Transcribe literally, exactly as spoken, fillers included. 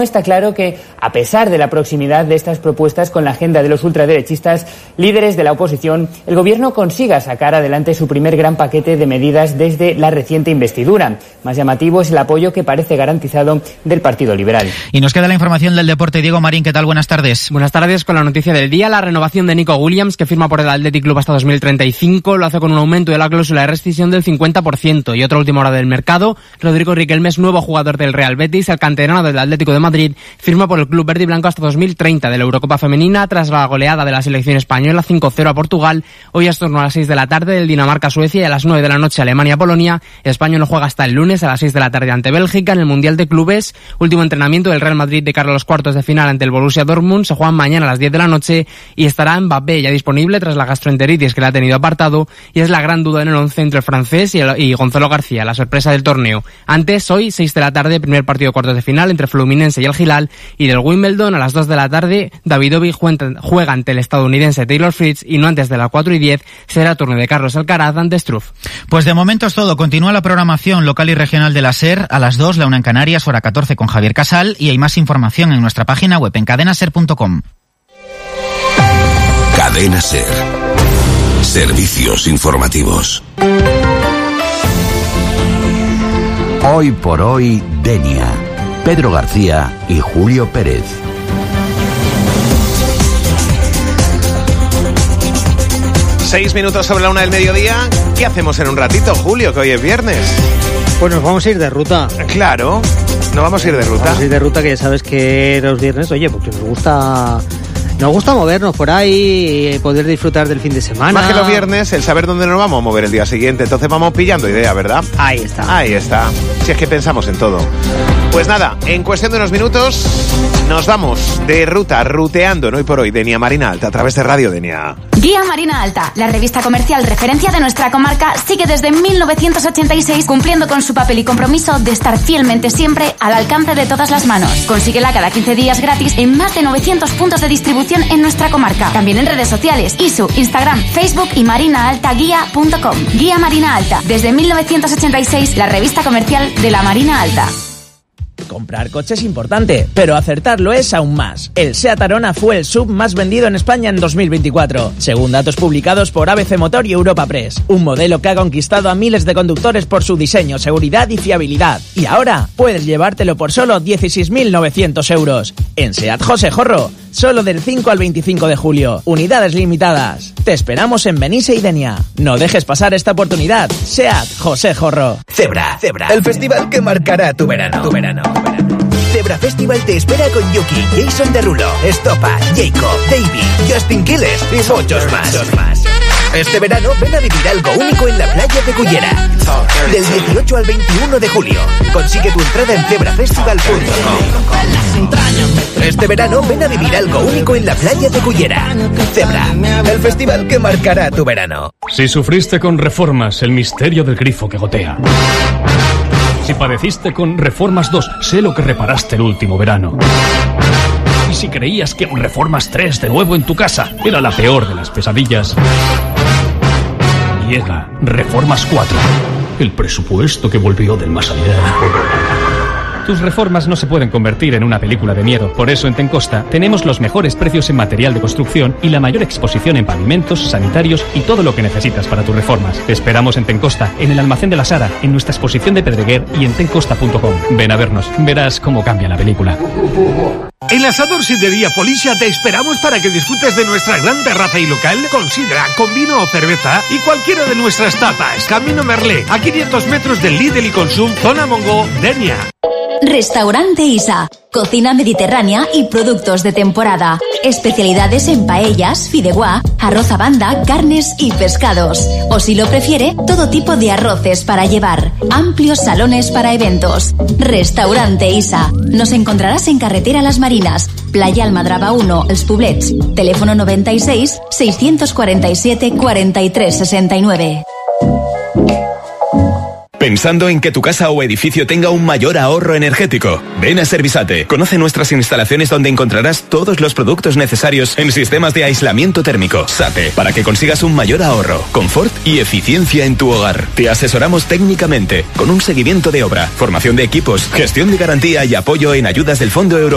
está claro que, a pesar de la proximidad de estas propuestas con la agenda de los ultraderechistas líderes de la oposición, el gobierno consiga sacar adelante su primer gran paquete de medidas desde la reciente investidura. Más llamativo es el apoyo que parece garantizado del Partido Liberal. Y nos queda la información del deporte. Diego Marín, ¿qué tal? Buenas tardes. Buenas tardes. Con la noticia del día, la renovación de Nico Williams, que firma por el Athletic Club hasta dos mil treinta y cinco, lo hace con un aumento de la cláusula de rescisión del cincuenta por ciento. Y otra última hora del mercado, Rodrigo Riquelme, nuevo jugador del Real Betis, el canterano del Atlético de Madrid, firma por el club verde y blanco hasta dos mil treinta de la Eurocopa Femenina tras la goleada de la selección española cinco cero a Portugal. Hoy es torno a las seis de la tarde del Dinamarca-Suecia y a las nueve de la noche Alemania-Polonia. España no juega hasta el lunes a las seis de la tarde ante Bélgica en el Mundial de Clubes. Último entrenamiento del Real Madrid de cara a los cuartos de final ante el Borussia Dortmund. Se juegan mañana a las diez de la noche y estará Mbappé ya disponible tras la gastroenteritis que le ha tenido apartado, y es la gran duda en el once entre el francés y, el, y Gonzalo García, la sorpresa del torneo. Antes, hoy, seis de la tarde, primer partido de cuartos de final entre Fluminense y el Hilal, y del Wimbledon a las dos de la tarde, Davidovic juega ante el estadounidense Taylor Fritz, y no antes de las cuatro y diez será turno de Carlos Alcaraz ante Struff. Pues de momento es todo. Continúa la programación local y regional de la SER a las dos, la una en Canarias, hora catorce con Javier Casal, y hay más información en nuestra página web en cadena ser punto com. Cadena SER. Servicios informativos. Hoy por hoy, Denia. Pedro García y Julio Pérez. Seis minutos sobre la una del mediodía. ¿Qué hacemos en un ratito, Julio, que hoy es viernes? Pues nos vamos a ir de ruta. Claro, nos vamos a ir de ruta. Vamos a ir de ruta, que ya sabes que los viernes, oye, porque nos gusta... Nos gusta movernos por ahí y poder disfrutar del fin de semana. Más que los viernes, el saber dónde nos vamos a mover el día siguiente. Entonces vamos pillando idea, ¿verdad? Ahí está. Ahí está. Si es que pensamos en todo. Pues nada, en cuestión de unos minutos nos vamos de ruta, ruteando en Hoy por Hoy, Denia Marina Alta, a través de Radio Denia. Guía Marina Alta, la revista comercial referencia de nuestra comarca, sigue desde mil novecientos ochenta y seis cumpliendo con su papel y compromiso de estar fielmente siempre al alcance de todas las manos. Consíguela cada quince días gratis en más de novecientos puntos de distribución en nuestra comarca. También en redes sociales, I S U, Instagram, Facebook y marina alta guía punto com. Guía Marina Alta, desde mil novecientos ochenta y seis, la revista comercial de la Marina Alta. Comprar coche es importante, pero acertarlo es aún más. El SEAT Arona fue el sub más vendido en España en dos mil veinticuatro, según datos publicados por A B C Motor y Europa Press. Un modelo que ha conquistado a miles de conductores por su diseño, seguridad y fiabilidad. Y ahora puedes llevártelo por solo dieciséis mil novecientos euros. En SEAT José Jorro, solo del cinco al veinticinco de julio. Unidades limitadas. Te esperamos en Benisse y Denia. No dejes pasar esta oportunidad. SEAT José Jorro. Zebra, Zebra, el festival que marcará tu verano. Tu verano. Zebra Festival te espera con Yuki, Jason Derulo, Estopa, Jacob, Davey, Justin Quiles y muchos más. más. Este verano ven a vivir algo único en la playa de Cullera. Del dieciocho al veintiuno de julio. Consigue tu entrada en zebra festival punto com. Este verano ven a vivir algo único en la playa de Cullera. Zebra, el festival que marcará tu verano. Si sufriste con Reformas, el misterio del grifo que gotea. Si padeciste con Reformas dos, sé lo que reparaste el último verano. Y si creías que un Reformas tres de nuevo en tu casa era la peor de las pesadillas, llega Reformas cuatro, el presupuesto que volvió del más allá. Tus reformas no se pueden convertir en una película de miedo. Por eso en Tencosta tenemos los mejores precios en material de construcción y la mayor exposición en pavimentos, sanitarios y todo lo que necesitas para tus reformas. Te esperamos en Tencosta, en el Almacén de la Sara, en nuestra exposición de Pedreguer y en tencosta punto com. Ven a vernos, verás cómo cambia la película. En la Sador Sidrería Polisia te esperamos para que disfrutes de nuestra gran terraza y local con sidra, con vino o cerveza y cualquiera de nuestras tapas. Camino Merlé, a quinientos metros del Lidl y Consum, zona Mongo, Denia. Restaurante Isa, cocina mediterránea y productos de temporada. Especialidades en paellas, fideuá, arroz a banda, carnes y pescados. O si lo prefiere, todo tipo de arroces para llevar. Amplios salones para eventos. Restaurante Isa. Nos encontrarás en Carretera Las Marinas, Playa Almadraba uno, Els Poblets. Teléfono noventa y seis, seiscientos cuarenta y siete, cuarenta y tres sesenta y nueve. ¿Pensando en que tu casa o edificio tenga un mayor ahorro energético? Ven a Servisate. Conoce nuestras instalaciones donde encontrarás todos los productos necesarios en sistemas de aislamiento térmico. SATE, para que consigas un mayor ahorro, confort y eficiencia en tu hogar. Te asesoramos técnicamente, con un seguimiento de obra, formación de equipos, gestión de garantía y apoyo en ayudas del Fondo Europeo.